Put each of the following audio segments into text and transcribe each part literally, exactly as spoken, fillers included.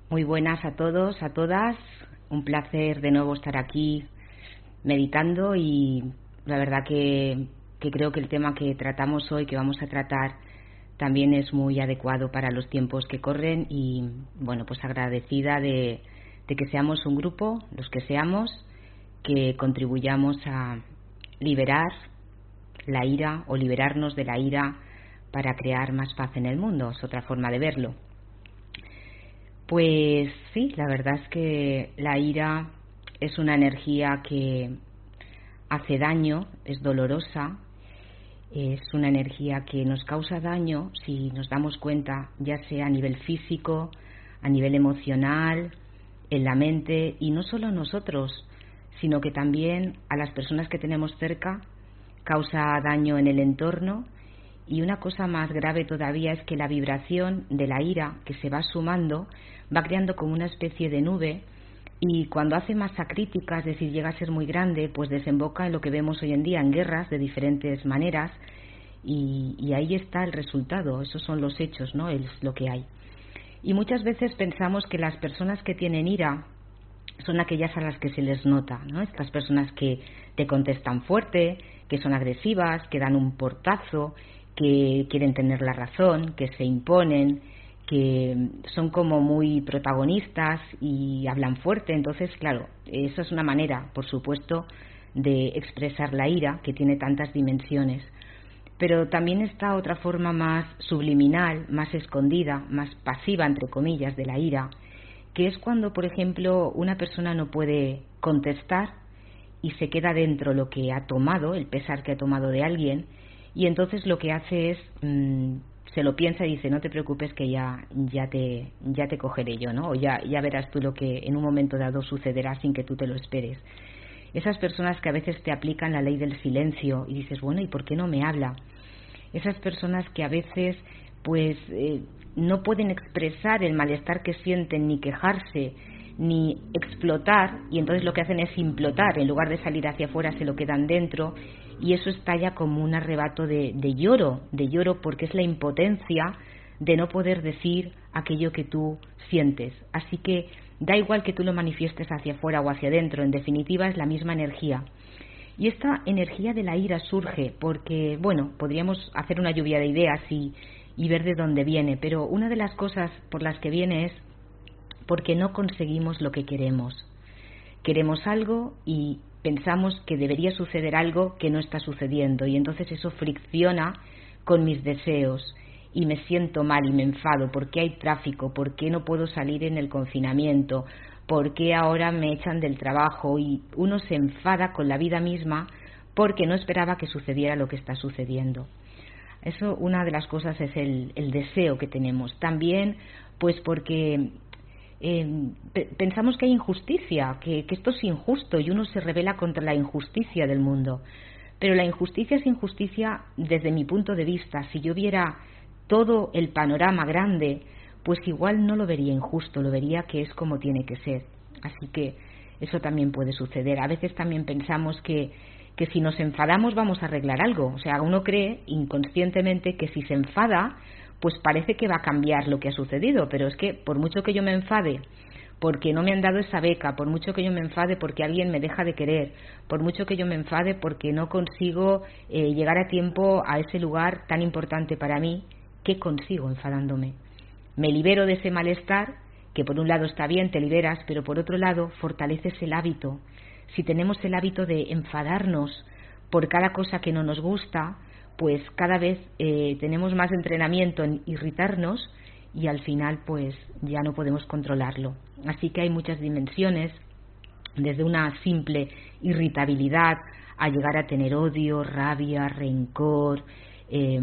Muy buenas a todos, a todas. Un placer de nuevo estar aquí meditando y la verdad que, que creo que el tema que tratamos hoy, que vamos a tratar, también es muy adecuado para los tiempos que corren y, bueno, pues agradecida de, de que seamos un grupo, los que seamos, que contribuyamos a liberar la ira o liberarnos de la ira para crear más paz en el mundo. Es otra forma de verlo. Pues sí, la verdad es que la ira es una energía que hace daño, es dolorosa, es una energía que nos causa daño si nos damos cuenta, ya sea a nivel físico, a nivel emocional, en la mente, y no solo a nosotros, sino que también a las personas que tenemos cerca, causa daño en el entorno. Y una cosa más grave todavía es que la vibración de la ira que se va sumando va creando como una especie de nube y cuando hace masa crítica, es decir, llega a ser muy grande, pues desemboca en lo que vemos hoy en día, en guerras de diferentes maneras y, y ahí está el resultado, esos son los hechos, ¿no? Es lo que hay. Y muchas veces pensamos que las personas que tienen ira son aquellas a las que se les nota, ¿no? Estas personas que te contestan fuerte, que son agresivas, que dan un portazo, que quieren tener la razón, que se imponen, que son como muy protagonistas y hablan fuerte. Entonces, claro, eso es una manera, por supuesto, de expresar la ira, que tiene tantas dimensiones. Pero también está otra forma más subliminal, más escondida, más pasiva, entre comillas, de la ira, que es cuando, por ejemplo, una persona no puede contestar y se queda dentro lo que ha tomado, el pesar que ha tomado de alguien, y entonces lo que hace es, mmm, se lo piensa y dice, no te preocupes que ya, ya, te, ya te cogeré yo, ¿no? O ya, ya verás tú lo que en un momento dado sucederá sin que tú te lo esperes. Esas personas que a veces te aplican la ley del silencio y dices, bueno, ¿y por qué no me habla? Esas personas que a veces pues eh, no pueden expresar el malestar que sienten, ni quejarse, ni explotar, y entonces lo que hacen es implotar, en lugar de salir hacia afuera se lo quedan dentro, y eso estalla como un arrebato de, de lloro, de lloro porque es la impotencia de no poder decir aquello que tú sientes. Así que da igual que tú lo manifiestes hacia afuera o hacia adentro, en definitiva es la misma energía. Y esta energía de la ira surge porque, bueno, podríamos hacer una lluvia de ideas y, y ver de dónde viene, pero una de las cosas por las que viene es porque no conseguimos lo que queremos. Queremos algo y pensamos que debería suceder algo que no está sucediendo y entonces eso fricciona con mis deseos y me siento mal y me enfado. ¿Por qué hay tráfico? ¿Por qué no puedo salir en el confinamiento? ¿Por qué ahora me echan del trabajo? Y uno se enfada con la vida misma porque no esperaba que sucediera lo que está sucediendo. Eso, una de las cosas es el, el deseo que tenemos. También pues porque Eh, pensamos que hay injusticia, que, que esto es injusto y uno se rebela contra la injusticia del mundo. Pero la injusticia es injusticia desde mi punto de vista. Si yo viera todo el panorama grande, pues igual no lo vería injusto, lo vería que es como tiene que ser. Así que eso también puede suceder. A veces también pensamos que, que si nos enfadamos vamos a arreglar algo. O sea, uno cree inconscientemente que si se enfada, pues parece que va a cambiar lo que ha sucedido, pero es que por mucho que yo me enfade porque no me han dado esa beca, por mucho que yo me enfade porque alguien me deja de querer, por mucho que yo me enfade porque no consigo eh, llegar a tiempo a ese lugar tan importante para mí, ¿qué consigo enfadándome? Me libero de ese malestar, que por un lado está bien, te liberas, pero por otro lado fortaleces el hábito. Si tenemos el hábito de enfadarnos por cada cosa que no nos gusta, pues cada vez eh, tenemos más entrenamiento en irritarnos y al final pues ya no podemos controlarlo. Así que hay muchas dimensiones, desde una simple irritabilidad a llegar a tener odio, rabia, rencor, eh,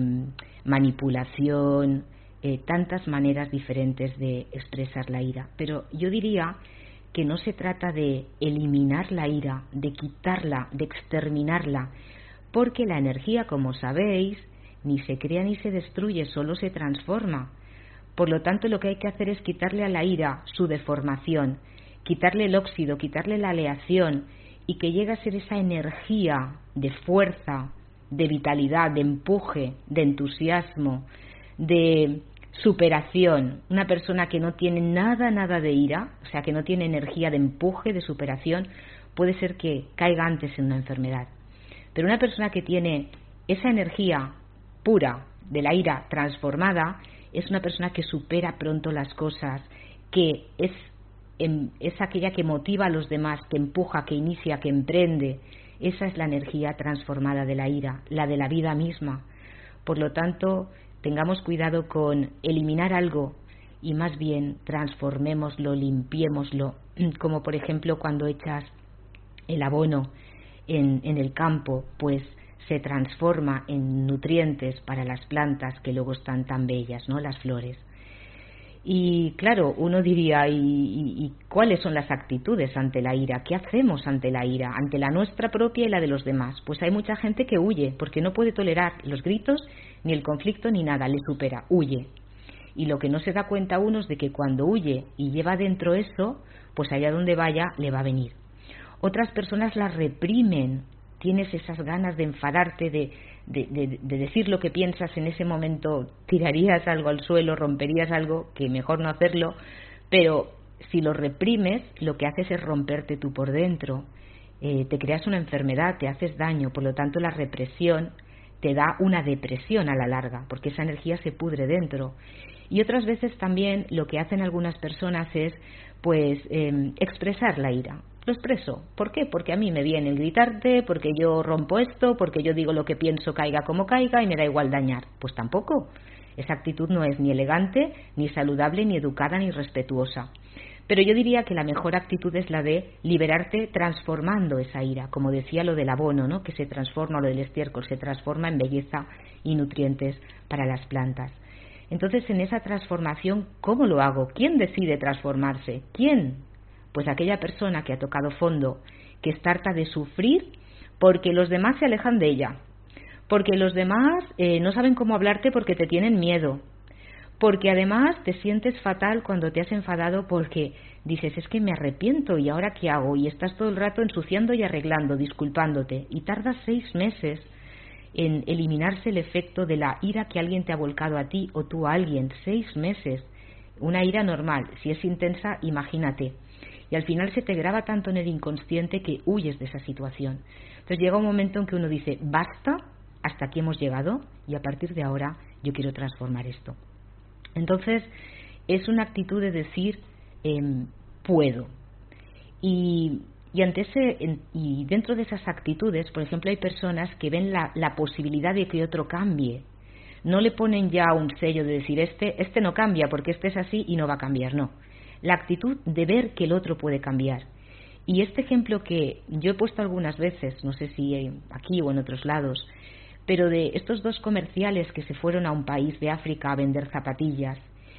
manipulación, eh, tantas maneras diferentes de expresar la ira. Pero yo diría que no se trata de eliminar la ira, de quitarla, de exterminarla, porque la energía, como sabéis, ni se crea ni se destruye, solo se transforma. Por lo tanto, lo que hay que hacer es quitarle a la ira su deformación, quitarle el óxido, quitarle la aleación y que llegue a ser esa energía de fuerza, de vitalidad, de empuje, de entusiasmo, de superación, una persona que no tiene nada, nada de ira, o sea, que no tiene energía de empuje, de superación, puede ser que caiga antes en una enfermedad. Pero una persona que tiene esa energía pura de la ira transformada es una persona que supera pronto las cosas, que es, es aquella que motiva a los demás, que empuja, que inicia, que emprende. Esa es la energía transformada de la ira, la de la vida misma. Por lo tanto, tengamos cuidado con eliminar algo y más bien transformémoslo, limpiémoslo, como por ejemplo cuando echas el abono en, en el campo, pues se transforma en nutrientes para las plantas que luego están tan bellas, ¿no? Las flores. Y claro, uno diría, ¿y, y, y cuáles son las actitudes ante la ira? ¿Qué hacemos ante la ira? Ante la nuestra propia y la de los demás. Pues hay mucha gente que huye, porque no puede tolerar los gritos, ni el conflicto, ni nada, le supera, huye. Y lo que no se da cuenta uno es de que cuando huye y lleva dentro eso, pues allá donde vaya le va a venir. Otras personas la reprimen. Tienes esas ganas de enfadarte, de, de, de, de decir lo que piensas en ese momento, tirarías algo al suelo, romperías algo, que mejor no hacerlo, pero si lo reprimes, lo que haces es romperte tú por dentro, eh, te creas una enfermedad, te haces daño, por lo tanto la represión te da una depresión a la larga, porque esa energía se pudre dentro. Y otras veces también lo que hacen algunas personas es pues eh, expresar la ira. Lo expreso. ¿Por qué? Porque a mí me viene el gritarte, porque yo rompo esto, porque yo digo lo que pienso caiga como caiga y me da igual dañar. Pues tampoco. Esa actitud no es ni elegante, ni saludable, ni educada, ni respetuosa. Pero yo diría que la mejor actitud es la de liberarte transformando esa ira. Como decía lo del abono, ¿no? Que se transforma, lo del estiércol, se transforma en belleza y nutrientes para las plantas. Entonces, en esa transformación, ¿cómo lo hago? ¿Quién decide transformarse? ¿Quién? Pues aquella persona que ha tocado fondo, que está harta de sufrir porque los demás se alejan de ella, porque los demás eh, no saben cómo hablarte porque te tienen miedo, porque además te sientes fatal cuando te has enfadado porque dices, es que me arrepiento y ahora qué hago, y estás todo el rato ensuciando y arreglando, disculpándote, y tardas seis meses en eliminarse el efecto de la ira que alguien te ha volcado a ti o tú a alguien, seis meses, una ira normal, si es intensa, imagínate. Y al final se te graba tanto en el inconsciente que huyes de esa situación. Entonces llega un momento en que uno dice, basta, hasta aquí hemos llegado y a partir de ahora yo quiero transformar esto. Entonces es una actitud de decir, eh, puedo. Y, y, ante ese, en, y dentro de esas actitudes, por ejemplo, hay personas que ven la, la posibilidad de que otro cambie. No le ponen ya un sello de decir, este, este no cambia porque este es así y no va a cambiar, no. La actitud de ver que el otro puede cambiar. Y este ejemplo que yo he puesto algunas veces, no sé si aquí o en otros lados, pero de estos dos comerciales que se fueron a un país de África a vender zapatillas,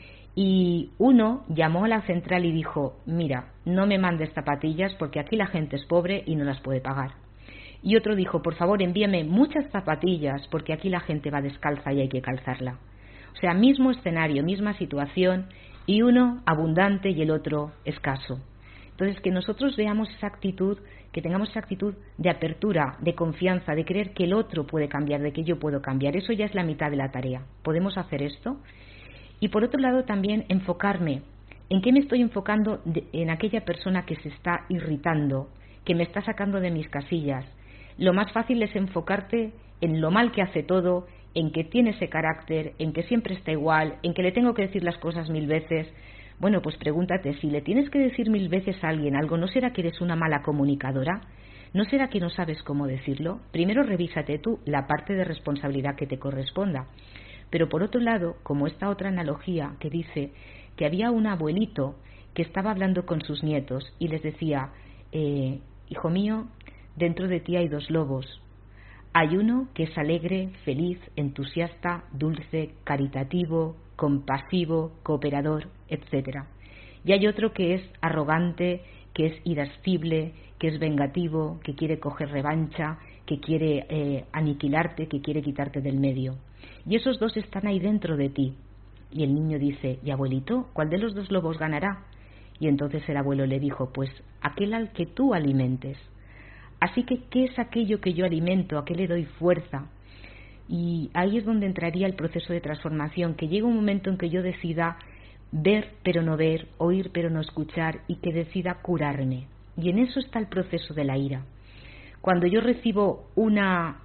y uno llamó a la central y dijo, mira, no me mandes zapatillas porque aquí la gente es pobre y no las puede pagar. Y otro dijo, por favor envíame muchas zapatillas porque aquí la gente va descalza y hay que calzarla. O sea, mismo escenario, misma situación, y uno abundante y el otro escaso. Entonces, que nosotros veamos esa actitud, que tengamos esa actitud de apertura, de confianza, de creer que el otro puede cambiar, de que yo puedo cambiar. Eso ya es la mitad de la tarea. ¿Podemos hacer esto? Y por otro lado también enfocarme. ¿En qué me estoy enfocando? De, en aquella persona que se está irritando, que me está sacando de mis casillas. Lo más fácil es enfocarte en lo mal que hace todo, en que tiene ese carácter, en que siempre está igual, en que le tengo que decir las cosas mil veces. Bueno, pues pregúntate, si le tienes que decir mil veces a alguien algo, ¿no será que eres una mala comunicadora? ¿No será que no sabes cómo decirlo? Primero revísate tú la parte de responsabilidad que te corresponda. Pero por otro lado, como esta otra analogía que dice que había un abuelito que estaba hablando con sus nietos y les decía, eh, hijo mío, dentro de ti hay dos lobos. Hay uno que es alegre, feliz, entusiasta, dulce, caritativo, compasivo, cooperador, etcétera. Y hay otro que es arrogante, que es irascible, que es vengativo, que quiere coger revancha, que quiere eh, aniquilarte, que quiere quitarte del medio. Y esos dos están ahí dentro de ti. Y el niño dice, ¿y abuelito, cuál de los dos lobos ganará? Y entonces el abuelo le dijo, pues aquel al que tú alimentes. Así que, ¿qué es aquello que yo alimento? ¿A qué le doy fuerza? Y ahí es donde entraría el proceso de transformación, que llega un momento en que yo decida ver pero no ver, oír pero no escuchar, y que decida curarme. Y en eso está el proceso de la ira. Cuando yo recibo una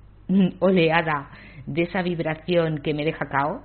oleada de esa vibración que me deja cao,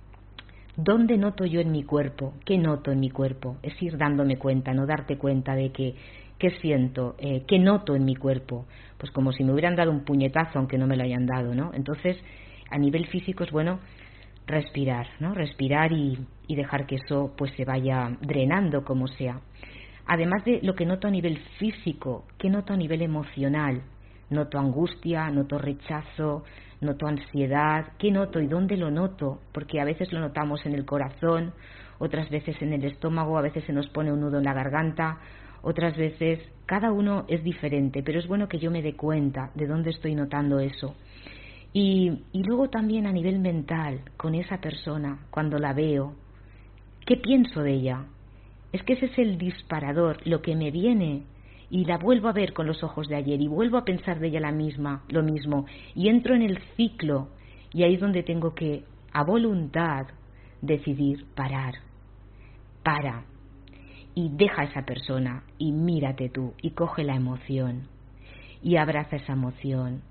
¿dónde noto yo en mi cuerpo? ¿Qué noto en mi cuerpo? Es ir dándome cuenta, no darte cuenta de que qué siento, eh, qué noto en mi cuerpo. Pues como si me hubieran dado un puñetazo aunque no me lo hayan dado, ¿no? Entonces, a nivel físico es bueno respirar, ¿no? Respirar y, y dejar que eso pues se vaya drenando como sea. Además de lo que noto a nivel físico, ¿qué noto a nivel emocional? Noto angustia, noto rechazo, noto ansiedad. ¿Qué noto y dónde lo noto? Porque a veces lo notamos en el corazón, otras veces en el estómago, a veces se nos pone un nudo en la garganta, otras veces, cada uno es diferente, pero es bueno que yo me dé cuenta de dónde estoy notando eso. Y, y luego también a nivel mental, con esa persona, cuando la veo, ¿qué pienso de ella? Es que ese es el disparador, lo que me viene, y la vuelvo a ver con los ojos de ayer y vuelvo a pensar de ella la misma, lo mismo, y entro en el ciclo, y ahí es donde tengo que, a voluntad, decidir parar. Para. Y deja a esa persona, y mírate tú, y coge la emoción, y abraza esa emoción,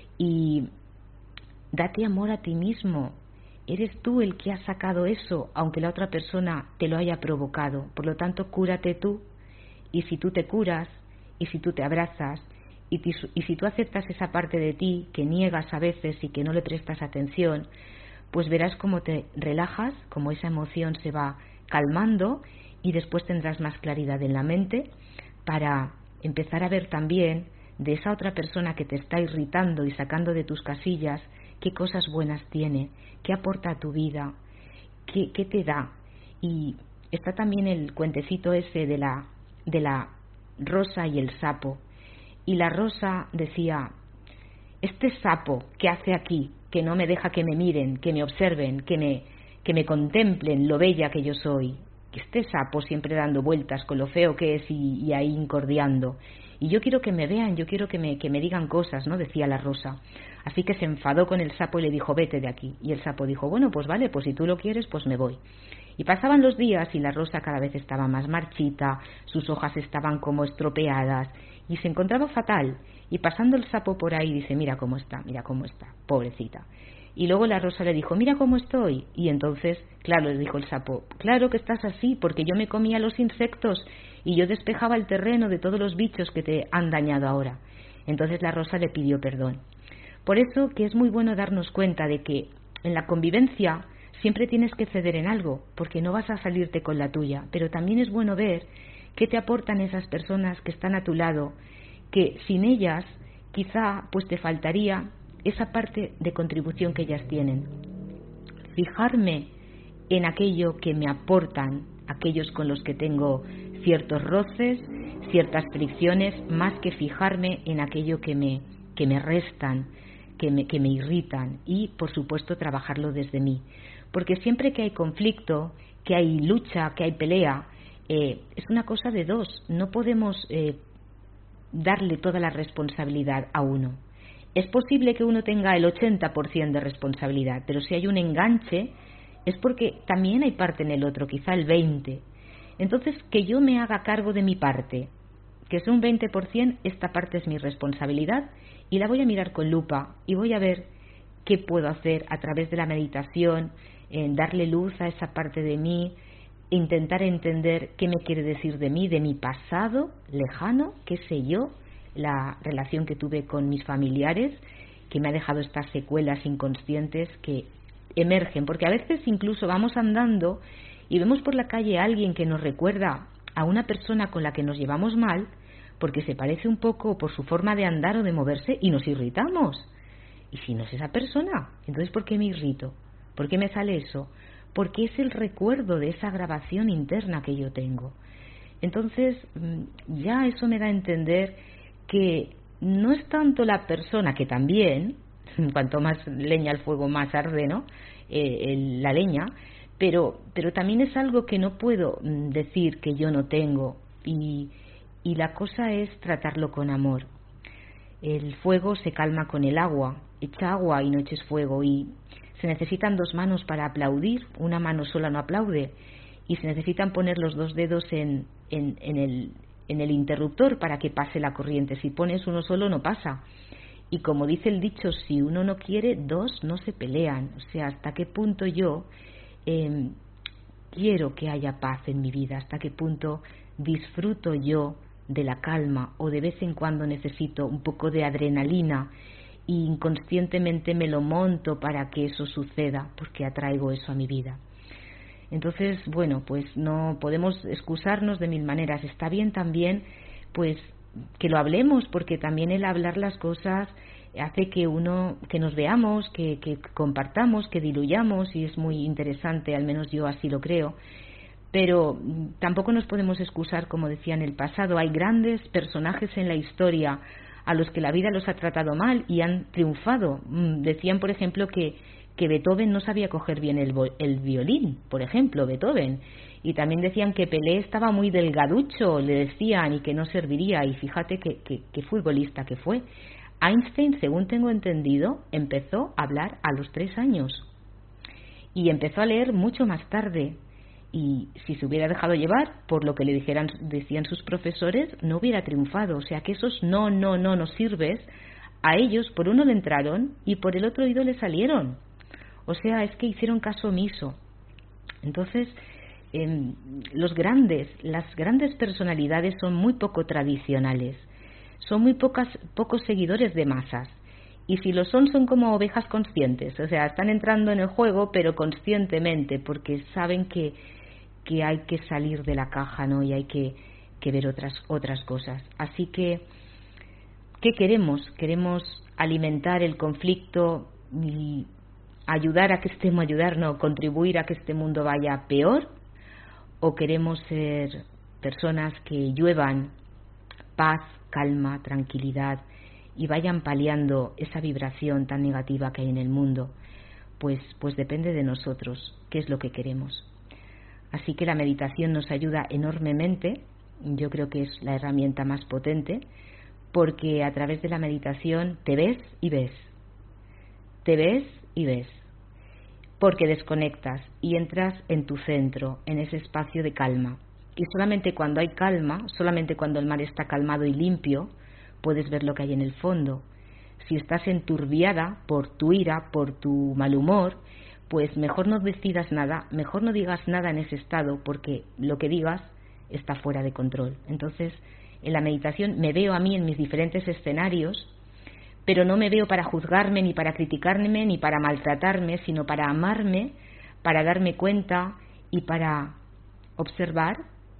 y date amor a ti mismo. Eres tú el que ha sacado eso, aunque la otra persona te lo haya provocado. Por lo tanto, cúrate tú. Y si tú te curas, y si tú te abrazas, y, te, y si tú aceptas esa parte de ti que niegas a veces y que no le prestas atención, pues verás cómo te relajas, cómo esa emoción se va calmando, y después tendrás más claridad en la mente para empezar a ver también de esa otra persona que te está irritando y sacando de tus casillas, qué cosas buenas tiene, qué aporta a tu vida, qué, qué te da. Y está también el cuentecito ese de la, de la rosa y el sapo. Y la rosa decía, este sapo que hace aquí, que no me deja que me miren, que me observen, que me, que me contemplen lo bella que yo soy, que este sapo siempre dando vueltas con lo feo que es y, y ahí incordiando. Y yo quiero que me vean, yo quiero que me, que me digan cosas, ¿no? Decía la rosa. Así que se enfadó con el sapo y le dijo, vete de aquí. Y el sapo dijo, bueno, pues vale, pues si tú lo quieres, pues me voy. Y pasaban los días y la rosa cada vez estaba más marchita, sus hojas estaban como estropeadas y se encontraba fatal. Y pasando el sapo por ahí dice, mira cómo está, mira cómo está, pobrecita. Y luego la rosa le dijo, mira cómo estoy. Y entonces, claro, le dijo el sapo, claro que estás así, porque yo me comía los insectos y yo despejaba el terreno de todos los bichos que te han dañado ahora. Entonces la rosa le pidió perdón. Por eso que es muy bueno darnos cuenta de que en la convivencia siempre tienes que ceder en algo, porque no vas a salirte con la tuya. Pero también es bueno ver qué te aportan esas personas que están a tu lado, que sin ellas quizá pues te faltaría esa parte de contribución que ellas tienen. Fijarme en aquello que me aportan, aquellos con los que tengo ciertos roces, ciertas fricciones, más que fijarme en aquello que me, que me restan, que me, que me irritan, y por supuesto trabajarlo desde mí. Porque siempre que hay conflicto, que hay lucha, que hay pelea, eh, es una cosa de dos. No podemos eh, darle toda la responsabilidad a uno. Es posible que uno tenga el ochenta por ciento de responsabilidad, pero si hay un enganche es porque también hay parte en el otro, quizá el veinte por ciento. Entonces, que yo me haga cargo de mi parte, que es un veinte por ciento, esta parte es mi responsabilidad y la voy a mirar con lupa y voy a ver qué puedo hacer a través de la meditación, en darle luz a esa parte de mí, intentar entender qué me quiere decir de mí, de mi pasado lejano, qué sé yo, la relación que tuve con mis familiares, que me ha dejado estas secuelas inconscientes que emergen, porque a veces incluso vamos andando y vemos por la calle a alguien que nos recuerda a una persona con la que nos llevamos mal, porque se parece un poco por su forma de andar o de moverse y nos irritamos. ¿Y si no es esa persona? Entonces, ¿por qué me irrito? ¿Por qué me sale eso? Porque es el recuerdo de esa grabación interna que yo tengo. Entonces, ya eso me da a entender que no es tanto la persona, que también, cuanto más leña al fuego más arde, ¿no? Eh, el, la leña, pero, pero también es algo que no puedo decir que yo no tengo, y, y la cosa es tratarlo con amor. el fuego se calma con el agua. Echa agua y no eches fuego. Y se necesitan dos manos para aplaudir, una mano sola no aplaude. Y se necesitan poner los dos dedos en, en, en, el, en el interruptor para que pase la corriente. Si pones uno solo no pasa. Y como dice el dicho, si uno no quiere, dos no se pelean. O sea, hasta qué punto yo eh, quiero que haya paz en mi vida, hasta qué punto disfruto yo de la calma, o de vez en cuando necesito un poco de adrenalina e inconscientemente me lo monto para que eso suceda, porque atraigo eso a mi vida. Entonces, bueno, pues no podemos excusarnos de mil maneras. Está bien también, pues, que lo hablemos, porque también el hablar las cosas hace que uno, que nos veamos, que, que compartamos, que diluyamos, y es muy interesante, al menos yo así lo creo. Pero tampoco nos podemos excusar, como decía en el pasado. Hay grandes personajes en la historia a los que la vida los ha tratado mal y han triunfado. Decían, por ejemplo, que, que Beethoven no sabía coger bien el, el violín, por ejemplo, Beethoven. Y también decían que Pelé estaba muy delgaducho, le decían, y que no serviría. Y fíjate qué que, que futbolista que fue. Einstein, según tengo entendido, empezó a hablar a los tres años. Y empezó a leer mucho más tarde. Y si se hubiera dejado llevar por lo que le dijeran, decían sus profesores, no hubiera triunfado. O sea que esos no, no, no nos sirves, a ellos por uno le entraron y por el otro oído le salieron. O sea, es que hicieron caso omiso. Entonces, eh, los grandes, las grandes personalidades son muy poco tradicionales, son muy pocas, pocos seguidores de masas. Y si lo son, son como ovejas conscientes. O sea, están entrando en el juego, pero conscientemente, porque saben que, que hay que salir de la caja, ¿no? Y hay que, que ver otras, otras cosas. Así que, ¿qué queremos? ¿Queremos alimentar el conflicto y ayudar a que este mundo, ayudar, no, contribuir a que este mundo vaya peor? ¿O queremos ser personas que lluevan paz, calma, tranquilidad, y vayan paliando esa vibración tan negativa que hay en el mundo? Pues, pues depende de nosotros, qué es lo que queremos. Así que la meditación nos ayuda enormemente. Yo creo que es la herramienta más potente, porque a través de la meditación te ves y ves, te ves y ves, porque desconectas y entras en tu centro, en ese espacio de calma. Y solamente cuando hay calma, solamente cuando el mar está calmado y limpio, puedes ver lo que hay en el fondo. Si estás enturbiada por tu ira, por tu mal humor, pues mejor no decidas nada, mejor no digas nada en ese estado, porque lo que digas está fuera de control. Entonces, en la meditación me veo a mí en mis diferentes escenarios, pero no me veo para juzgarme, ni para criticarme, ni para maltratarme, sino para amarme, para darme cuenta y para observar,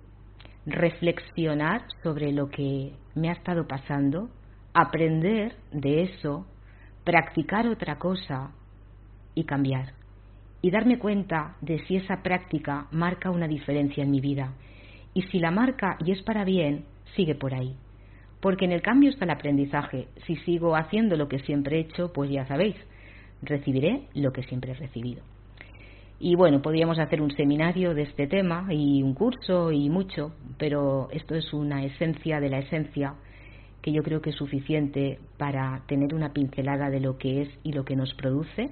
reflexionar sobre lo que me ha estado pasando, aprender de eso, practicar otra cosa y cambiar. Y darme cuenta de si esa práctica marca una diferencia en mi vida. Y si la marca y es para bien, sigue por ahí. Porque en el cambio está el aprendizaje. Si sigo haciendo lo que siempre he hecho, pues ya sabéis, recibiré lo que siempre he recibido. Y bueno, podríamos hacer un seminario de este tema y un curso y mucho, pero esto es una esencia de la esencia que yo creo que es suficiente para tener una pincelada de lo que es y lo que nos produce,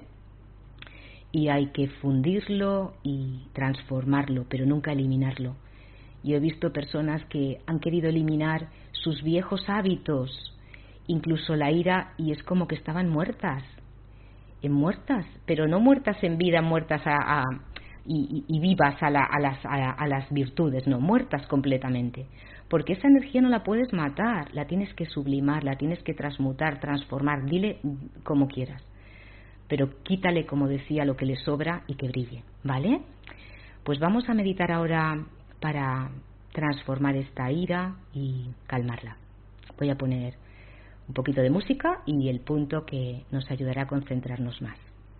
y hay que fundirlo y transformarlo, pero nunca eliminarlo. Yo he visto personas que han querido eliminar sus viejos hábitos, incluso la ira, y es como que estaban muertas. En muertas, pero no muertas en vida, muertas a, a, y, y vivas a, la, a, las, a, a las virtudes, no, muertas completamente, porque esa energía no la puedes matar, la tienes que sublimar, la tienes que transmutar, transformar, dile como quieras, pero quítale, como decía, lo que le sobra y que brille, ¿vale? Pues vamos a meditar ahora para transformar esta ira y calmarla. Voy a poner un poquito de música y el punto que nos ayudará a concentrarnos más.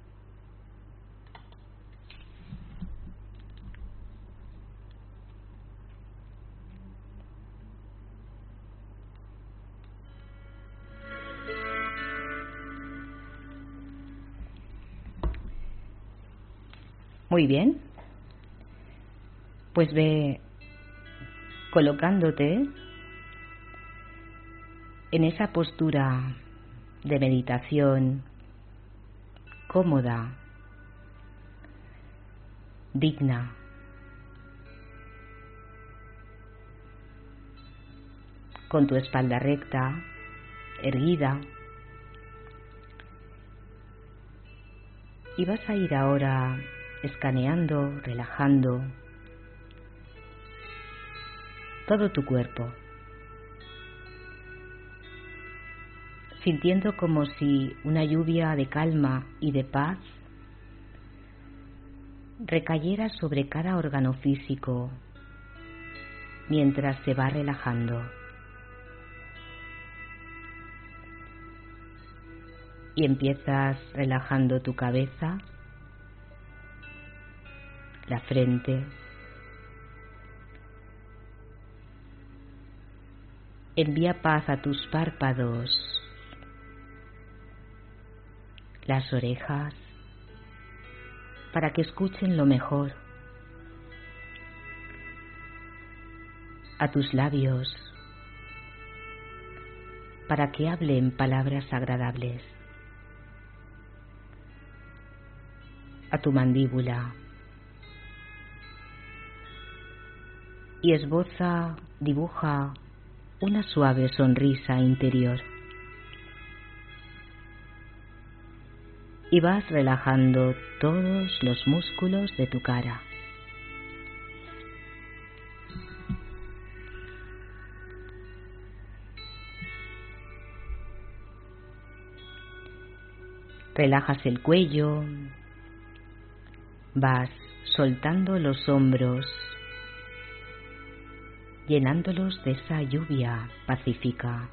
Muy bien. Pues ve colocándote en esa postura de meditación cómoda, digna. Con tu espalda recta, erguida. Y vas a ir ahora escaneando, relajando todo tu cuerpo, sintiendo como si una lluvia de calma y de paz recayera sobre cada órgano físico mientras se va relajando. Y empiezas relajando tu cabeza, la frente, envía paz a tus párpados, las orejas, para que escuchen lo mejor, a tus labios, para que hablen palabras agradables, a tu mandíbula, y esboza, dibuja una suave sonrisa interior. Y vas relajando todos los músculos de tu cara. Relajas el cuello, vas soltando los hombros, llenándolos de esa lluvia pacífica.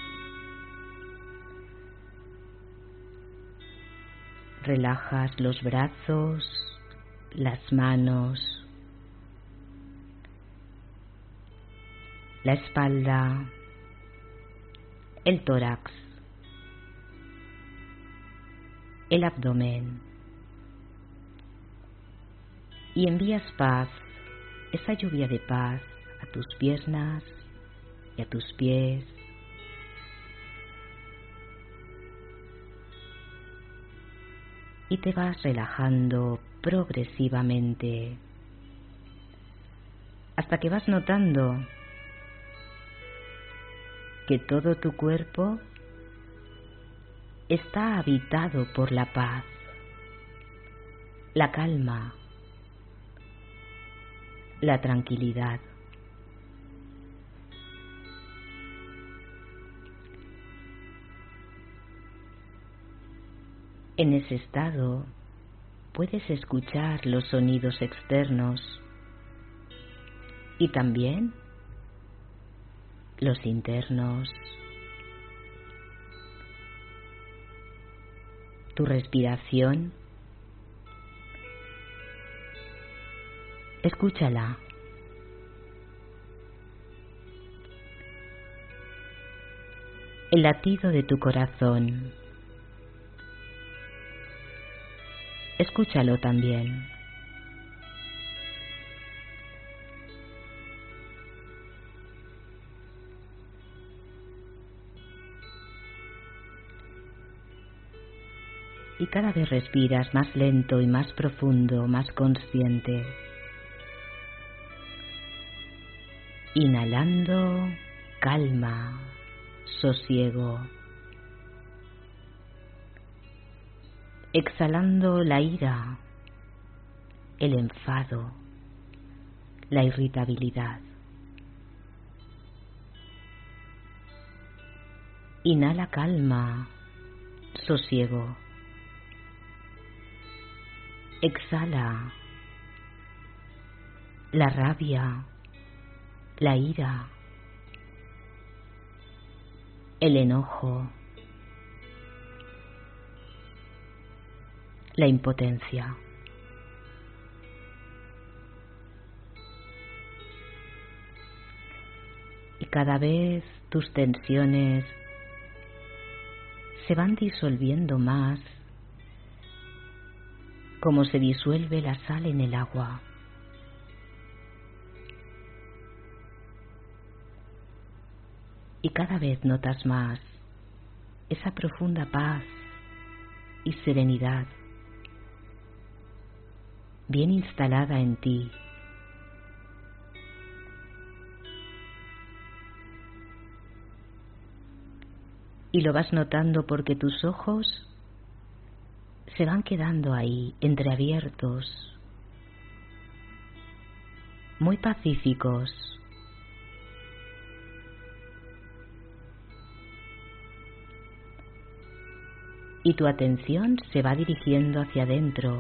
Relajas los brazos, las manos, la espalda, el tórax, el abdomen, y envías paz, esa lluvia de paz, a tus piernas y a tus pies. Y te vas relajando progresivamente hasta que vas notando que todo tu cuerpo está habitado por la paz, la calma, la tranquilidad. En ese estado puedes escuchar los sonidos externos y también los internos. Tu respiración, escúchala. El latido de tu corazón, escúchalo también. Y cada vez respiras más lento y más profundo, más consciente. Inhalando calma, sosiego. Exhalando la ira, el enfado, la irritabilidad. Inhala calma, sosiego. Exhala la rabia, la ira, el enojo, la impotencia. Y cada vez tus tensiones se van disolviendo más, como se disuelve la sal en el agua. Y cada vez notas más esa profunda paz y serenidad bien instalada en ti. Y lo vas notando porque tus ojos se van quedando ahí, entreabiertos, muy pacíficos. Y tu atención se va dirigiendo hacia adentro.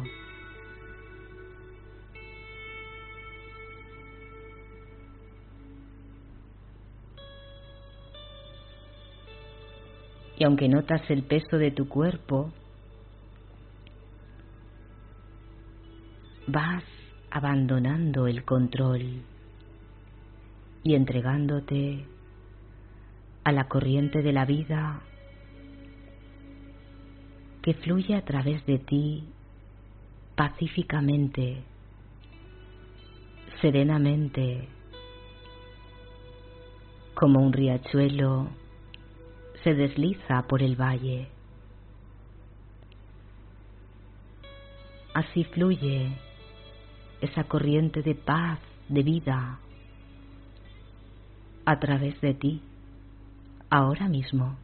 Y aunque notas el peso de tu cuerpo, vas abandonando el control y entregándote a la corriente de la vida que fluye a través de ti pacíficamente, serenamente, como un riachuelo se desliza por el valle. Así fluye esa corriente de paz, de vida, a través de ti, ahora mismo.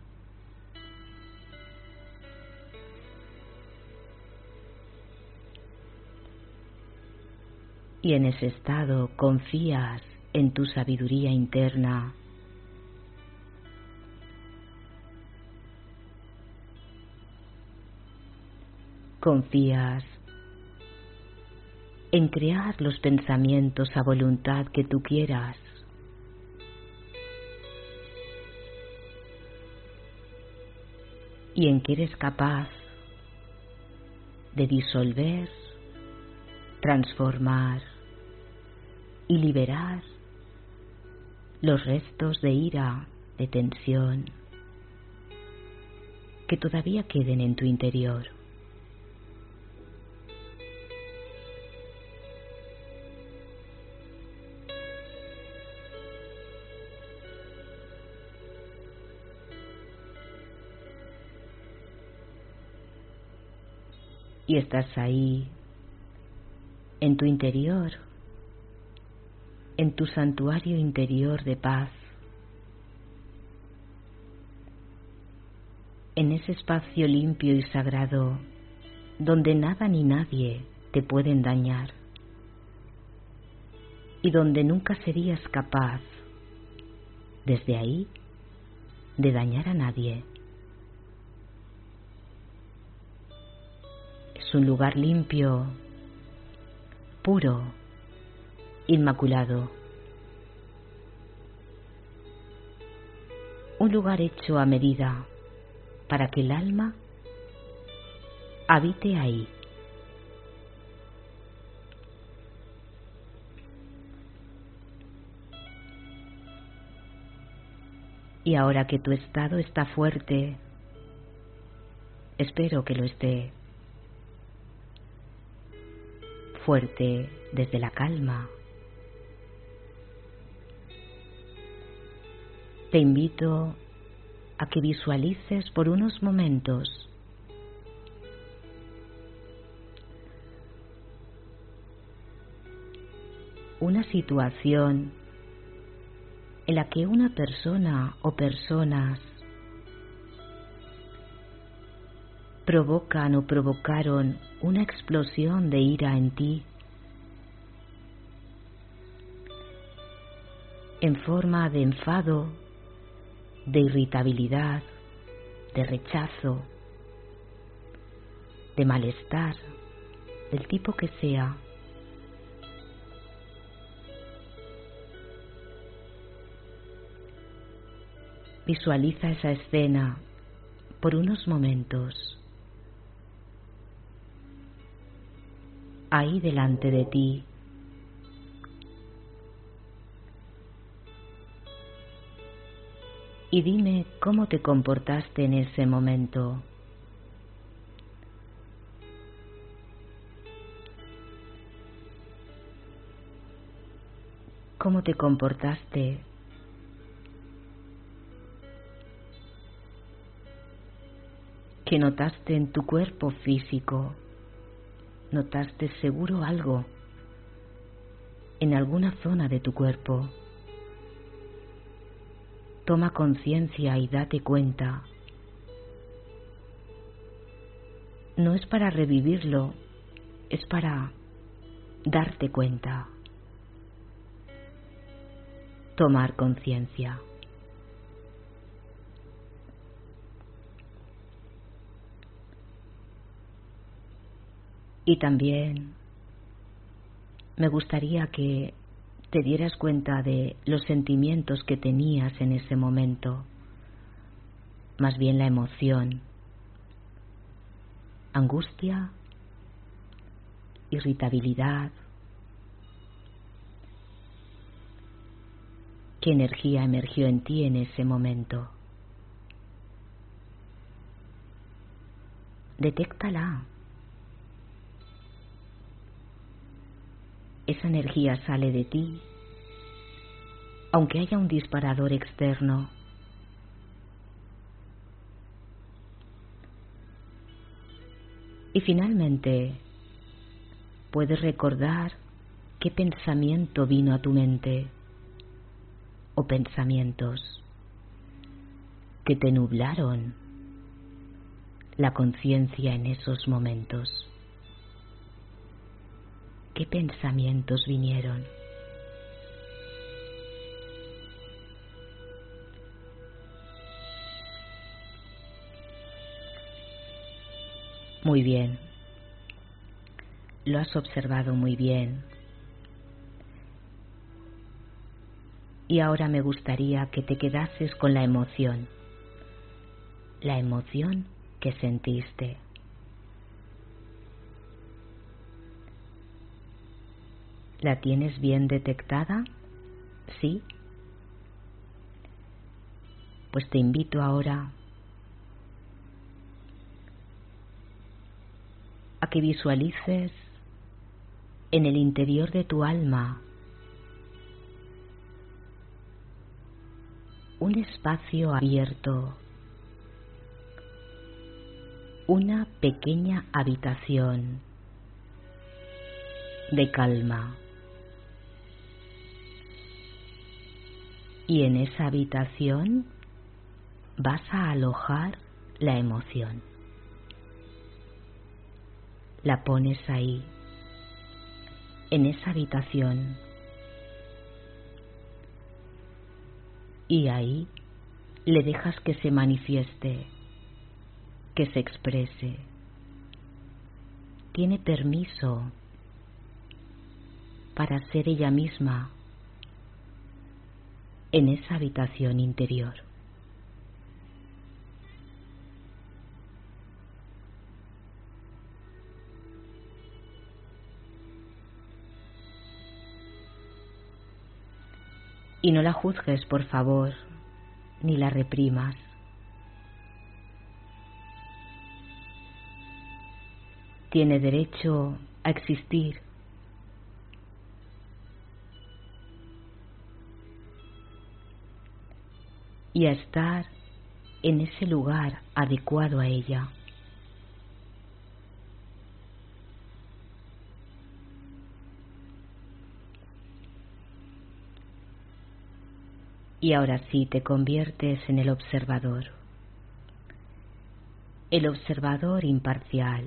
Y en ese estado confías en tu sabiduría interna. Confías en crear los pensamientos a voluntad que tú quieras. Y en que eres capaz de disolver, transformar y liberar los restos de ira, de tensión, que todavía queden en tu interior. Y estás ahí, en tu interior, en tu santuario interior de paz, en ese espacio limpio y sagrado donde nada ni nadie te pueden dañar y donde nunca serías capaz, desde ahí, de dañar a nadie. Es un lugar limpio, puro, inmaculado. Un lugar hecho a medida para que el alma habite ahí. Y ahora que tu estado está fuerte, espero que lo esté, fuerte desde la calma, te invito a que visualices por unos momentos una situación en la que una persona o personas provocan o provocaron una explosión de ira en ti en forma de enfado, de irritabilidad, de rechazo, de malestar, del tipo que sea. Visualiza esa escena por unos momentos, ahí delante de ti. Y dime cómo te comportaste en ese momento. ¿Cómo te comportaste? que notaste en tu cuerpo físico. Notaste seguro algo en alguna zona de tu cuerpo. Toma conciencia y date cuenta. No es para revivirlo, es para darte cuenta. Tomar conciencia. Y también me gustaría que te dieras cuenta de los sentimientos que tenías en ese momento, más bien la emoción, angustia, irritabilidad. ¿Qué energía emergió en ti en ese momento? Detéctala. Esa energía sale de ti, aunque haya un disparador externo. Y finalmente, puedes recordar qué pensamiento vino a tu mente o pensamientos que te nublaron la conciencia en esos momentos. ¿Qué pensamientos vinieron? Muy bien. Lo has observado muy bien. Y ahora me gustaría que te quedases con la emoción. La emoción que sentiste. ¿La tienes bien detectada? ¿Sí? Pues te invito ahora a que visualices en el interior de tu alma un espacio abierto, una pequeña habitación de calma. Y en esa habitación vas a alojar la emoción. La pones ahí, en esa habitación. Y ahí le dejas que se manifieste, que se exprese. Tiene permiso para ser ella misma en esa habitación interior. Y no la juzgues, por favor, ni la reprimas. Tiene derecho a existir. Y a estar en ese lugar adecuado a ella. Y ahora sí te conviertes en el observador. El observador imparcial.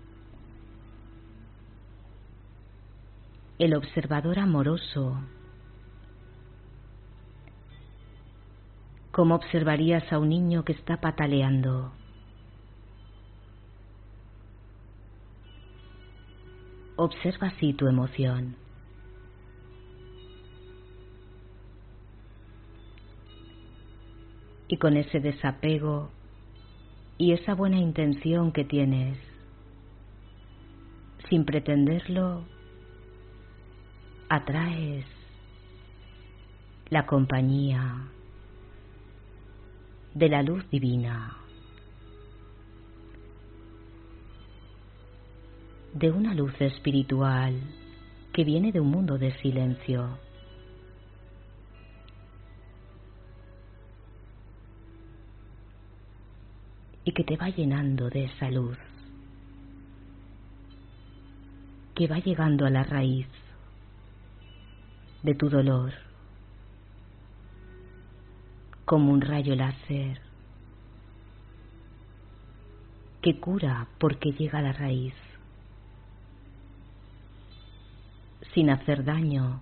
El observador amoroso. ¿Cómo observarías a un niño que está pataleando? Observa así tu emoción. Y con ese desapego y esa buena intención que tienes, sin pretenderlo, atraes la compañía de la luz divina, de una luz espiritual que viene de un mundo de silencio. y que te va llenando de esa luz, que va llegando a la raíz de tu dolor, como un rayo láser que cura porque llega a la raíz, sin hacer daño,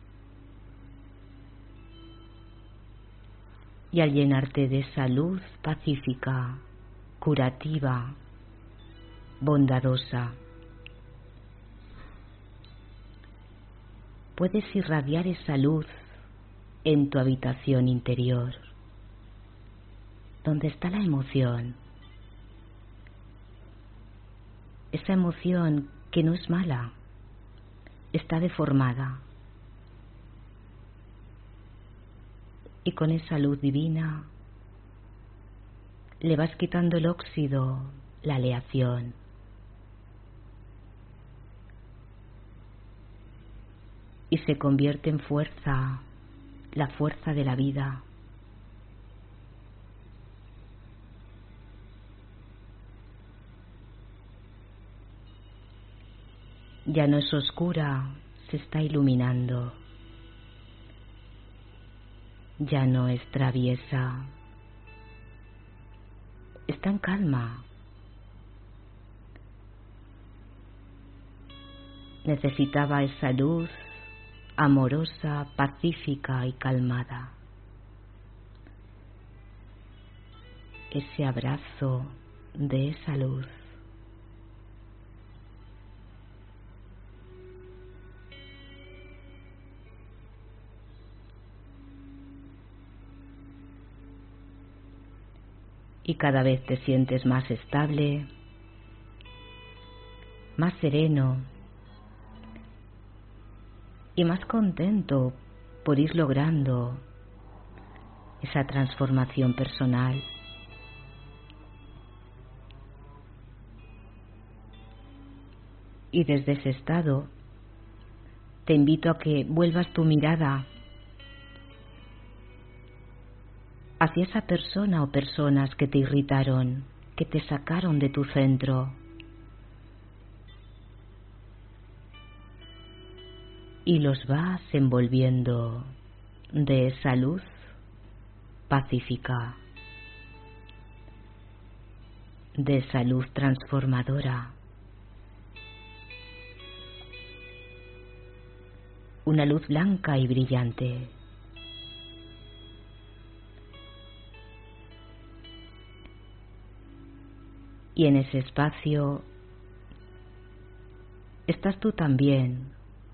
y al llenarte de esa luz pacífica, curativa, bondadosa, puedes irradiar esa luz en tu habitación interior, donde está la emoción, esa emoción que no es mala, está deformada, y con esa luz divina le vas quitando el óxido, la aleación, y se convierte en fuerza, la fuerza de la vida. Ya no es oscura, se está iluminando. Ya no es traviesa, está en calma. Necesitaba esa luz amorosa, pacífica y calmada. Ese abrazo de esa luz. Y cada vez te sientes más estable, más sereno y más contento por ir logrando esa transformación personal. Y desde ese estado te invito a que vuelvas tu mirada hacia esa persona o personas que te irritaron, que te sacaron de tu centro. Y los vas envolviendo de esa luz pacífica, de esa luz transformadora. Una luz blanca y brillante. Y en ese espacio estás tú también.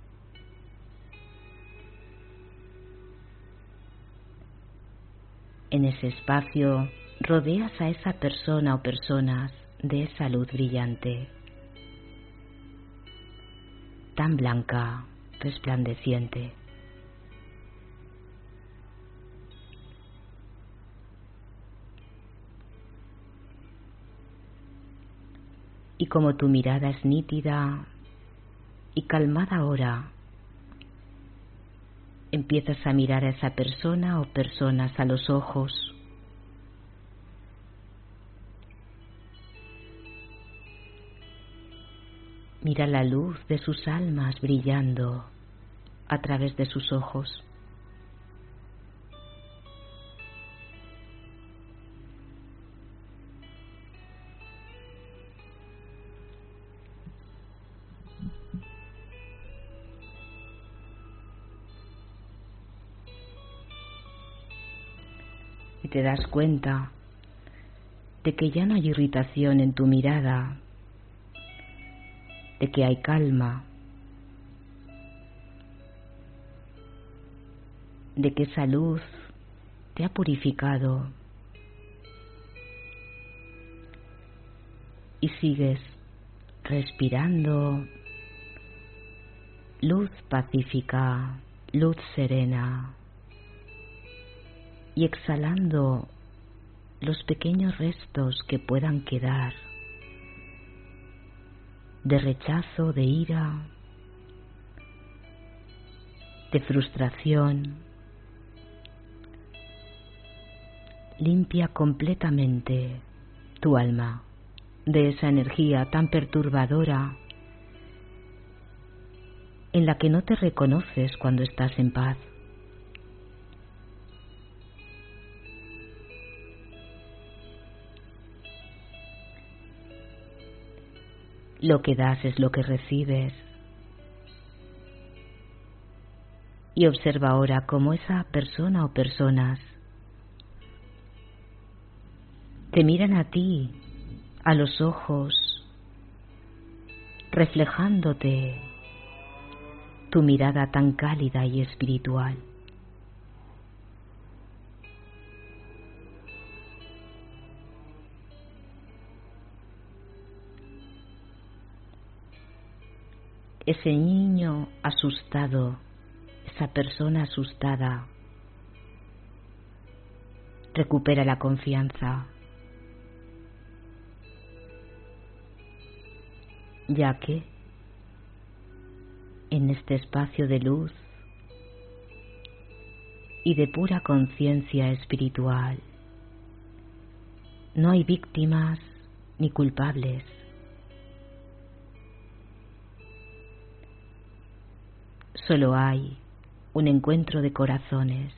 En ese espacio rodeas a esa persona o personas de esa luz brillante, tan blanca, resplandeciente. Y como tu mirada es nítida y calmada ahora, empiezas a mirar a esa persona o personas a los ojos. Mira la luz de sus almas brillando a través de sus ojos. Y te das cuenta de que ya no hay irritación en tu mirada, de que hay calma, de que esa luz te ha purificado y sigues respirando luz pacífica, luz serena, y exhalando los pequeños restos que puedan quedar de rechazo, de ira, de frustración. Limpia completamente tu alma de esa energía tan perturbadora en la que no te reconoces cuando estás en paz. Lo que das es lo que recibes. Y observa ahora cómo esa persona o personas te miran a ti, a los ojos, reflejándote tu mirada tan cálida y espiritual. Ese niño asustado, esa persona asustada, recupera la confianza, ya que en este espacio de luz y de pura conciencia espiritual no hay víctimas ni culpables. Solo hay un encuentro de corazones,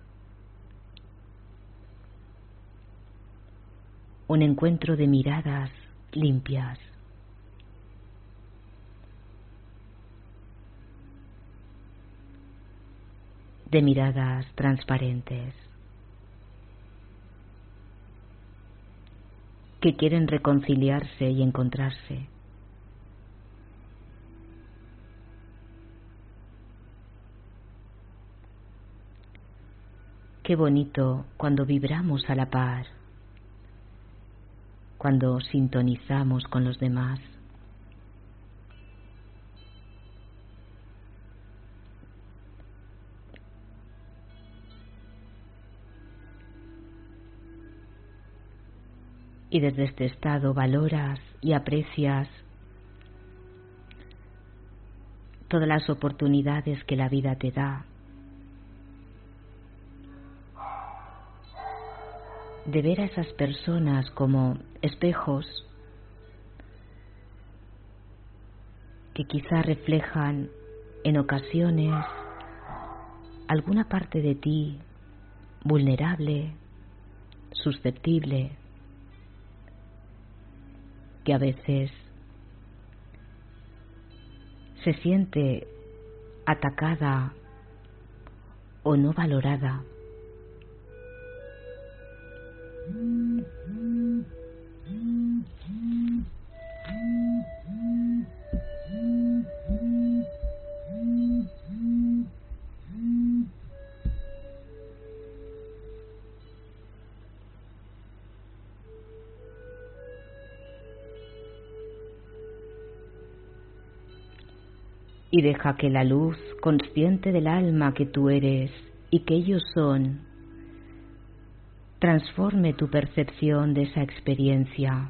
un encuentro de miradas limpias, de miradas transparentes, que quieren reconciliarse y encontrarse. Qué bonito cuando vibramos a la par, cuando sintonizamos con los demás. Y desde este estado valoras y aprecias todas las oportunidades que la vida te da de ver a esas personas como espejos que quizá reflejan en ocasiones alguna parte de ti vulnerable, susceptible, que a veces se siente atacada o no valorada. Y deja que la luz consciente del alma que tú eres y que ellos son transforme tu percepción de esa experiencia.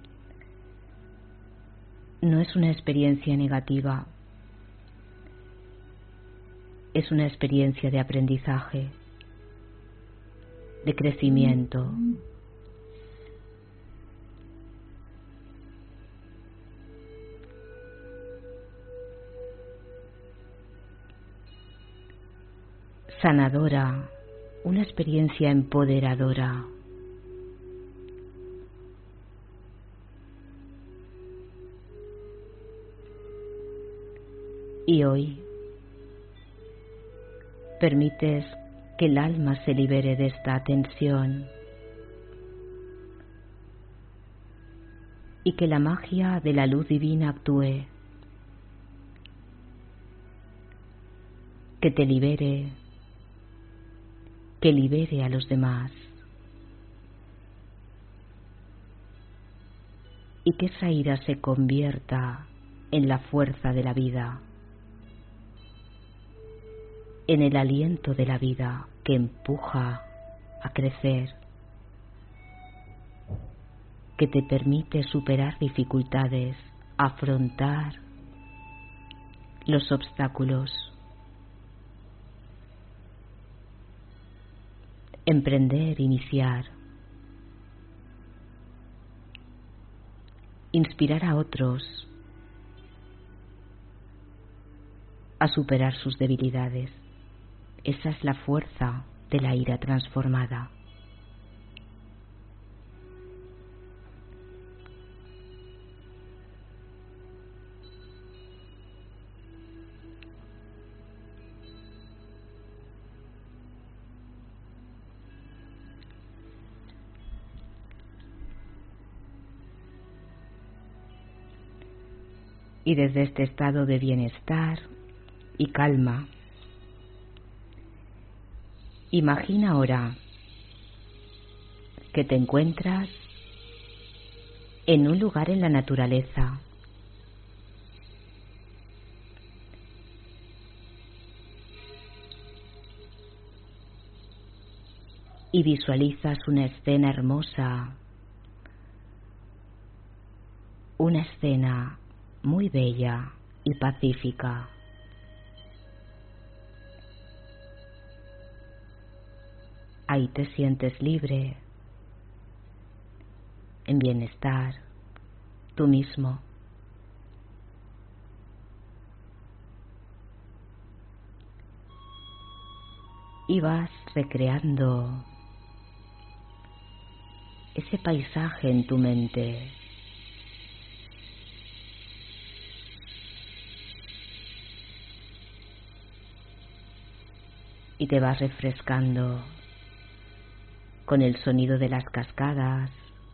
No es una experiencia negativa, es una experiencia de aprendizaje, de crecimiento. Sanadora, una experiencia empoderadora. Y hoy permites que el alma se libere de esta tensión y que la magia de la luz divina actúe, que te libere, que libere a los demás y que esa ira se convierta en la fuerza de la vida, en el aliento de la vida que empuja a crecer, que te permite superar dificultades, afrontar los obstáculos, emprender, iniciar. inspirar a otros a superar sus debilidades. Esa es la fuerza de la ira transformada. Y desde este estado de bienestar y calma, imagina ahora que te encuentras en un lugar en la naturaleza. Y visualizas una escena hermosa, una escena muy bella y pacífica. Ahí te sientes libre, en bienestar, tú mismo. Y vas recreando ese paisaje en tu mente. Y te vas refrescando con el sonido de las cascadas,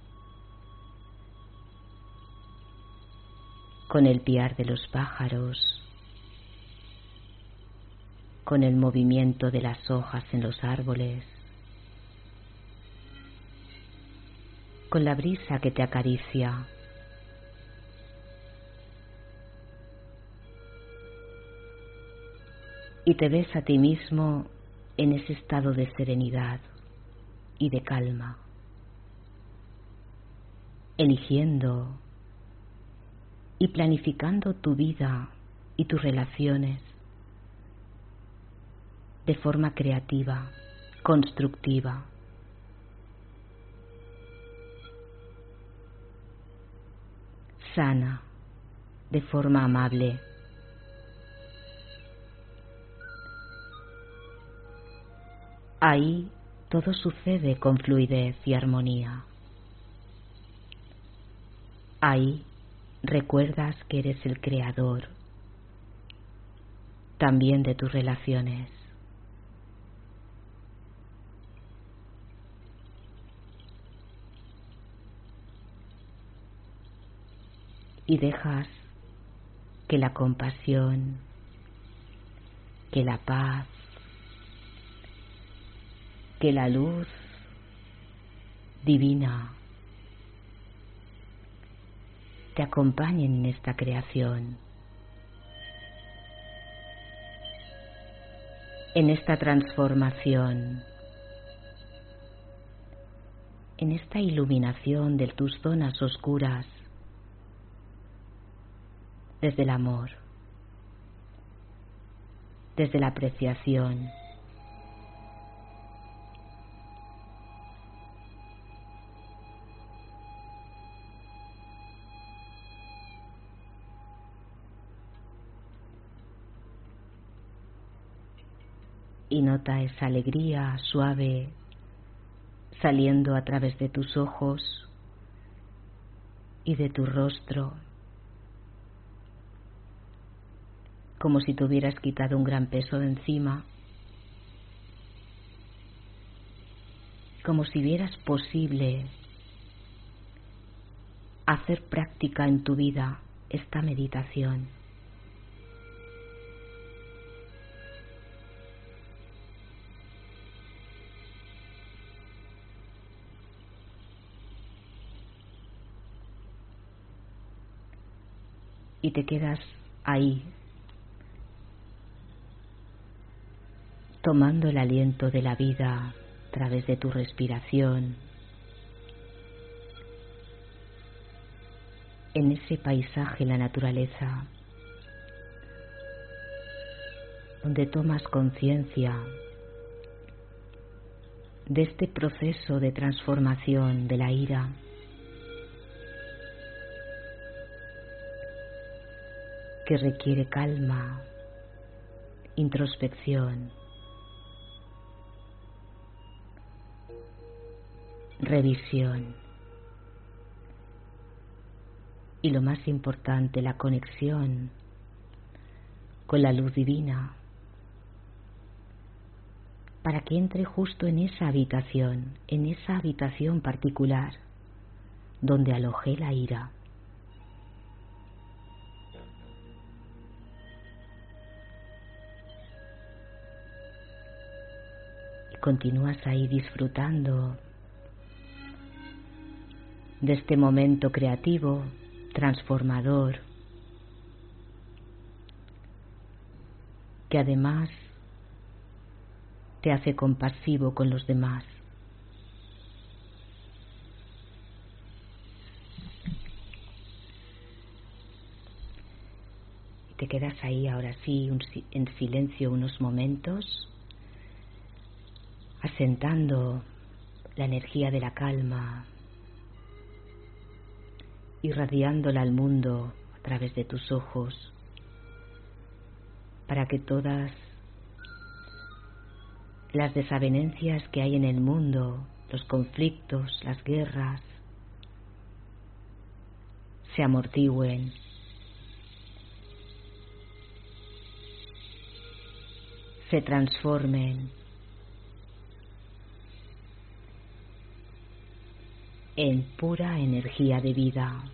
con el piar de los pájaros, con el movimiento de las hojas en los árboles, con la brisa que te acaricia. Y te ves a ti mismo en ese estado de serenidad y de calma, eligiendo y planificando tu vida y tus relaciones de forma creativa, constructiva. Sana, de forma amable. Ahí todo sucede con fluidez y armonía. Ahí recuerdas que eres el creador también de tus relaciones. Y dejas que la compasión, que la paz, que la luz divina te acompañen en esta creación, en esta transformación, en esta iluminación de tus zonas oscuras desde el amor, desde la apreciación. Y nota esa alegría suave saliendo a través de tus ojos y de tu rostro, como si te hubieras quitado un gran peso de encima, como si vieras posible hacer práctica en tu vida esta meditación. Y te quedas ahí, tomando el aliento de la vida a través de tu respiración, en ese paisaje, la naturaleza, donde tomas conciencia de este proceso de transformación de la ira, que requiere calma, introspección, revisión y, lo más importante, la conexión con la luz divina, para que entre justo en esa habitación, en esa habitación particular donde alojé la ira. Y continúas ahí disfrutando de este momento creativo, transformador, que además te hace compasivo con los demás. Y te quedas ahí ahora sí un, en silencio unos momentos, asentando la energía de la calma, irradiándola al mundo a través de tus ojos, para que todas las desavenencias que hay en el mundo, los conflictos, las guerras, se amortigüen, se transformen en pura energía de vida.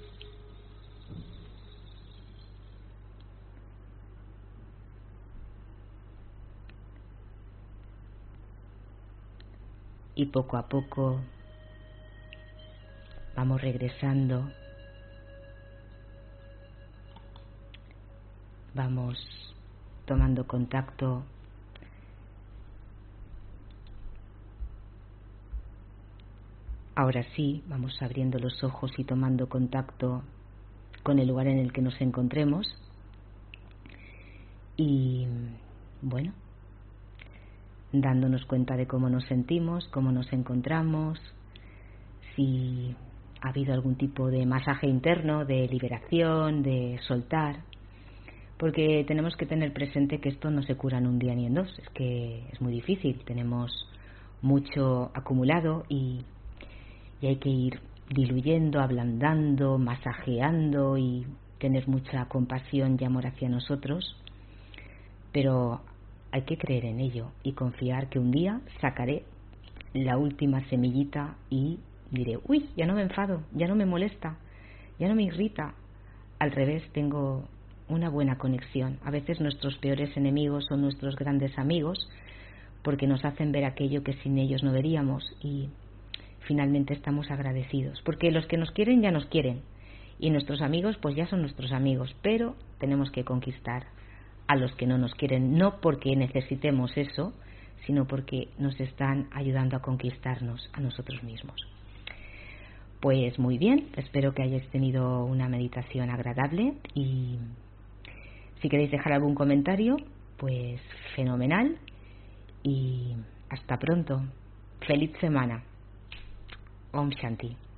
Y poco a poco vamos regresando, vamos tomando contacto ahora sí, vamos abriendo los ojos y tomando contacto con el lugar en el que nos encontremos. Y bueno, dándonos cuenta de cómo nos sentimos, cómo nos encontramos, si ha habido algún tipo de masaje interno, de liberación, de soltar, porque tenemos que tener presente que esto no se cura en un día ni en dos, es que es muy difícil, tenemos mucho acumulado y, y hay que ir diluyendo, ablandando, masajeando y tener mucha compasión y amor hacia nosotros, pero hay que creer en ello y confiar que un día sacaré la última semillita y diré, uy, ya no me enfado, ya no me molesta, ya no me irrita. Al revés, tengo una buena conexión. A veces nuestros peores enemigos son nuestros grandes amigos, porque nos hacen ver aquello que sin ellos no veríamos y finalmente estamos agradecidos. Porque los que nos quieren ya nos quieren y nuestros amigos pues ya son nuestros amigos, pero tenemos que conquistar a los que no nos quieren, no porque necesitemos eso, sino porque nos están ayudando a conquistarnos a nosotros mismos. Pues muy bien, espero que hayáis tenido una meditación agradable y si queréis dejar algún comentario, pues fenomenal y hasta pronto. Feliz semana. Om Shanti.